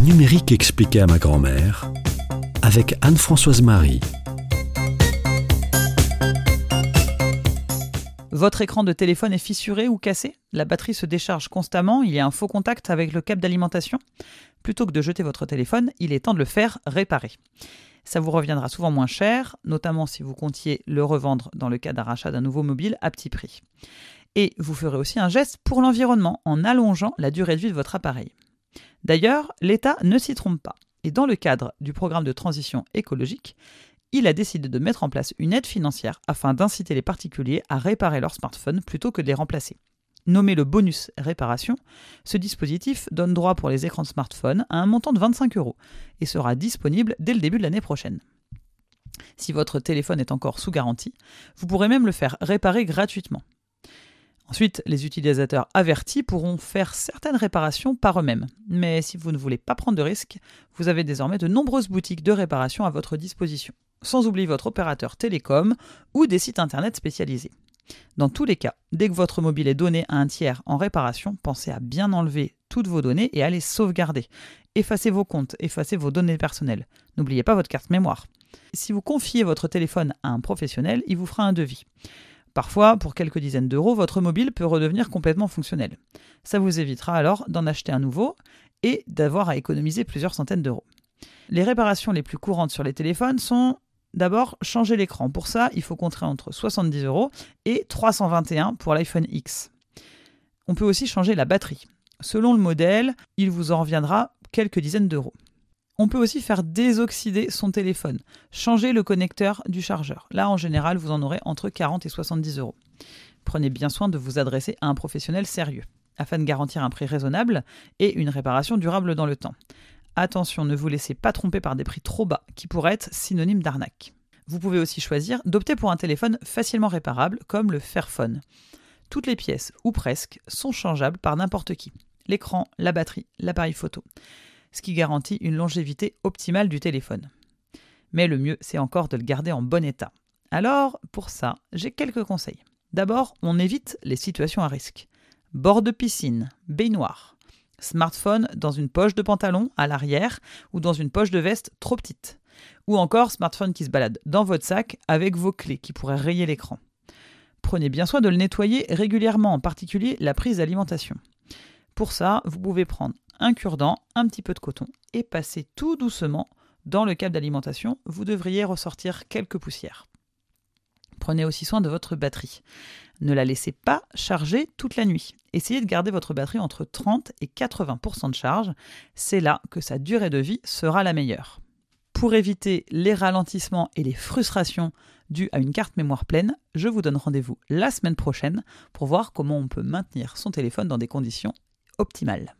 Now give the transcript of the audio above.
numérique expliqué à ma grand-mère avec Anne-Françoise Marie. Votre écran de téléphone est fissuré ou cassé? La batterie se décharge constamment, il y a un faux contact avec le câble d'alimentation? Plutôt que de jeter votre téléphone, il est temps de le faire réparer. Ça vous reviendra souvent moins cher, notamment si vous comptiez le revendre dans le cas d'un rachat d'un nouveau mobile à petit prix. Et vous ferez aussi un geste pour l'environnement en allongeant la durée de vie de votre appareil. D'ailleurs, l'État ne s'y trompe pas. Et dans le cadre du programme de transition écologique, il a décidé de mettre en place une aide financière afin d'inciter les particuliers à réparer leur smartphone plutôt que de les remplacer. Nommé le bonus réparation, ce dispositif donne droit pour les écrans de smartphone à un montant de 25 € et sera disponible dès le début de l'année prochaine. Si votre téléphone est encore sous garantie, vous pourrez même le faire réparer gratuitement. Ensuite, les utilisateurs avertis pourront faire certaines réparations par eux-mêmes. Mais si vous ne voulez pas prendre de risques, vous avez désormais de nombreuses boutiques de réparation à votre disposition, sans oublier votre opérateur télécom ou des sites internet spécialisés. Dans tous les cas, dès que votre mobile est donné à un tiers en réparation, pensez à bien enlever toutes vos données et à les sauvegarder. Effacez vos comptes, effacez vos données personnelles. N'oubliez pas votre carte mémoire. Si vous confiez votre téléphone à un professionnel, il vous fera un devis. Parfois, pour quelques dizaines d'euros, votre mobile peut redevenir complètement fonctionnel. Ça vous évitera alors d'en acheter un nouveau et d'avoir à économiser plusieurs centaines d'euros. Les réparations les plus courantes sur les téléphones sont d'abord changer l'écran. Pour ça, il faut compter entre 70 € et 321 € pour l'iPhone X. On peut aussi changer la batterie. Selon le modèle, il vous en reviendra quelques dizaines d'euros. On peut aussi faire désoxyder son téléphone, changer le connecteur du chargeur. Là, en général, vous en aurez entre 40 et 70 €. Prenez bien soin de vous adresser à un professionnel sérieux, afin de garantir un prix raisonnable et une réparation durable dans le temps. Attention, ne vous laissez pas tromper par des prix trop bas, qui pourraient être synonymes d'arnaque. Vous pouvez aussi choisir d'opter pour un téléphone facilement réparable, comme le Fairphone. Toutes les pièces, ou presque, sont changeables par n'importe qui. L'écran, la batterie, l'appareil photo. Ce qui garantit une longévité optimale du téléphone. Mais le mieux, c'est encore de le garder en bon état. Alors, pour ça, j'ai quelques conseils. D'abord, on évite les situations à risque. Bord de piscine, baignoire. Smartphone dans une poche de pantalon à l'arrière ou dans une poche de veste trop petite. Ou encore smartphone qui se balade dans votre sac avec vos clés qui pourraient rayer l'écran. Prenez bien soin de le nettoyer régulièrement, en particulier la prise d'alimentation. Pour ça, vous pouvez prendre un cure-dent, un petit peu de coton et passer tout doucement dans le câble d'alimentation. Vous devriez ressortir quelques poussières. Prenez aussi soin de votre batterie. Ne la laissez pas charger toute la nuit. Essayez de garder votre batterie entre 30 et 80% de charge. C'est là que sa durée de vie sera la meilleure. Pour éviter les ralentissements et les frustrations dues à une carte mémoire pleine, je vous donne rendez-vous la semaine prochaine pour voir comment on peut maintenir son téléphone dans des conditions optimales.